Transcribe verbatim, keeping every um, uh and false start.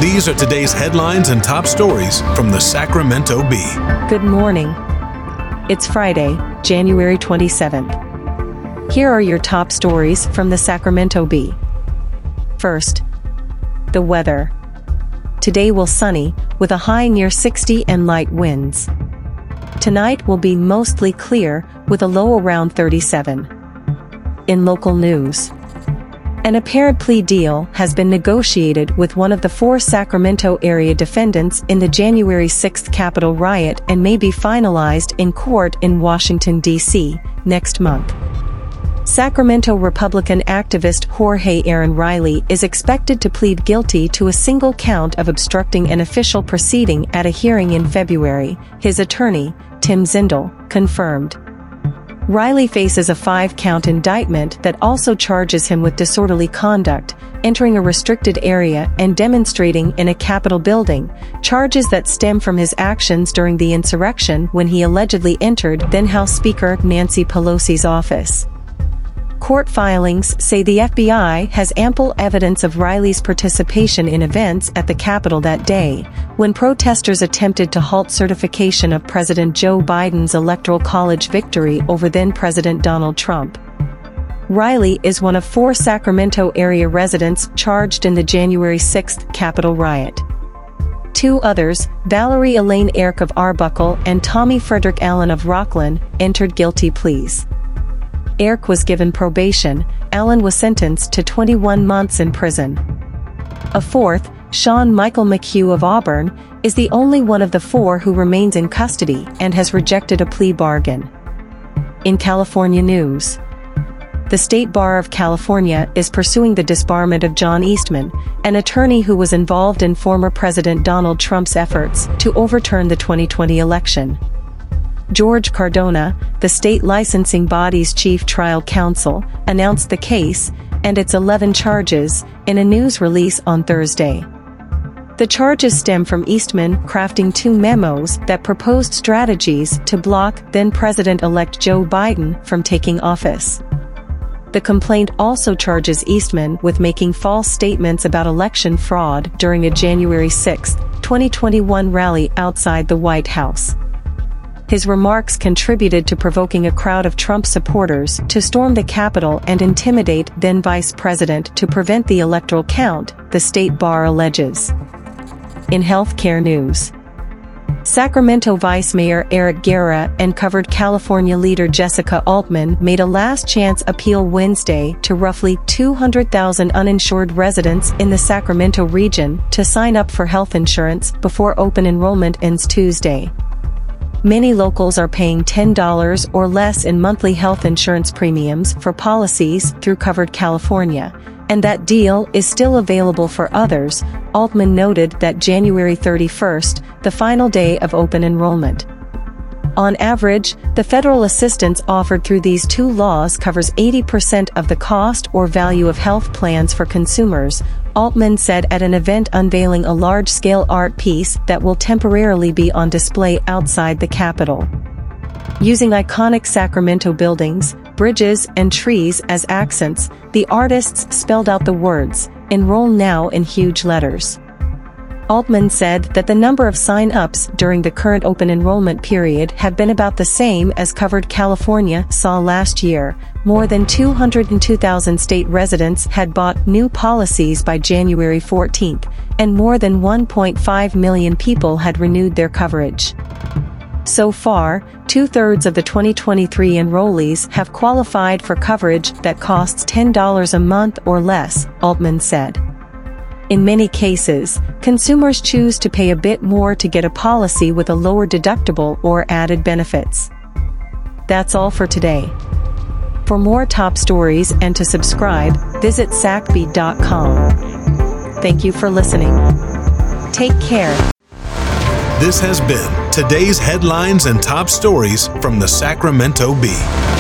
These are today's headlines and top stories from the Sacramento Bee. Good morning. It's Friday, January twenty-seventh. Here are your top stories from the Sacramento Bee. First, the weather. Today will sunny, with a high near sixty and light winds. Tonight will be mostly clear, with a low around thirty-seven. In local news, an apparent plea deal has been negotiated with one of the four Sacramento area defendants in the January sixth Capitol riot and may be finalized in court in Washington, D C next month. Sacramento Republican activist Jorge Aaron Riley is expected to plead guilty to a single count of obstructing an official proceeding at a hearing in February, his attorney, Tim Zindel, confirmed. Riley faces a five-count indictment that also charges him with disorderly conduct, entering a restricted area and demonstrating in a Capitol building, charges that stem from his actions during the insurrection when he allegedly entered then House Speaker Nancy Pelosi's office. Court filings say the F B I has ample evidence of Riley's participation in events at the Capitol that day, when protesters attempted to halt certification of President Joe Biden's Electoral College victory over then-President Donald Trump. Riley is one of four Sacramento area residents charged in the January sixth Capitol riot. Two others, Valerie Elaine Eric of Arbuckle and Tommy Frederick Allen of Rockland, entered guilty pleas. Eric was given probation, Allen was sentenced to twenty-one months in prison. A fourth, Sean Michael McHugh of Auburn, is the only one of the four who remains in custody and has rejected a plea bargain. In California news, the State Bar of California is pursuing the disbarment of John Eastman, an attorney who was involved in former President Donald Trump's efforts to overturn the twenty twenty election. George Cardona, the state licensing body's chief trial counsel, announced the case and its eleven charges in a news release on Thursday. The charges stem from Eastman crafting two memos that proposed strategies to block then-President-elect Joe Biden from taking office. The complaint also charges Eastman with making false statements about election fraud during a January sixth, twenty twenty-one rally outside the White House. His remarks contributed to provoking a crowd of Trump supporters to storm the Capitol and intimidate then-Vice President to prevent the electoral count, the State Bar alleges. In healthcare news, Sacramento Vice Mayor Eric Guerra and covered California leader Jessica Altman made a last-chance appeal Wednesday to roughly two hundred thousand uninsured residents in the Sacramento region to sign up for health insurance before open enrollment ends Tuesday. Many locals are paying ten dollars or less in monthly health insurance premiums for policies through Covered California, and that deal is still available for others. Altman noted that January thirty-first, the final day of open enrollment. On average, the federal assistance offered through these two laws covers eighty percent of the cost or value of health plans for consumers, Altman said at an event unveiling a large-scale art piece that will temporarily be on display outside the Capitol. Using iconic Sacramento buildings, bridges, and trees as accents, the artists spelled out the words, "Enroll now" in huge letters. Altman said that the number of sign-ups during the current open enrollment period have been about the same as Covered California saw last year. More than two hundred two thousand state residents had bought new policies by January fourteenth, and more than one point five million people had renewed their coverage. So far, two-thirds of the twenty twenty-three enrollees have qualified for coverage that costs ten dollars a month or less, Altman said. In many cases, consumers choose to pay a bit more to get a policy with a lower deductible or added benefits. That's all for today. For more top stories and to subscribe, visit sac bee dot com. Thank you for listening. Take care. This has been today's headlines and top stories from the Sacramento Bee.